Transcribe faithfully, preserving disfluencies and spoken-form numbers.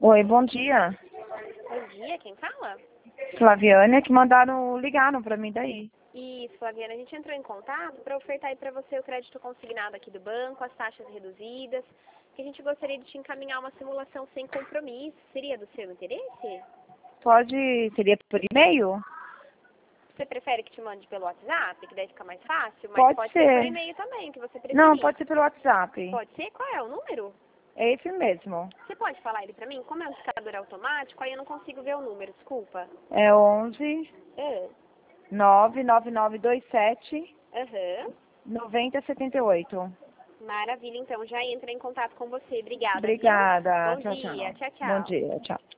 Oi, bom dia. Bom dia, quem fala? Flaviana, que mandaram, ligaram pra mim daí. Isso, Flaviana, a gente entrou em contato para ofertar aí para você o crédito consignado aqui do banco, as taxas reduzidas, que a gente gostaria de te encaminhar uma simulação sem compromisso. Seria do seu interesse? Pode, seria por e-mail? Você prefere que te mande pelo WhatsApp, que daí fica mais fácil? Mas Pode pode ser por ser. e-mail também, que você preferir. Não, pode ser pelo WhatsApp. Pode ser? Qual é o número? É esse mesmo. Você pode falar ele para mim? Como é um discador automático, aí eu não consigo ver o número, desculpa. É onze, Ah, nove nove nove dois sete, Aham. nove zero sete oito. Maravilha, então já entra em contato com você. Obrigada, viu? Obrigada. Bom Tchau, dia. tchau. Tchau, Bom tchau. dia, tchau.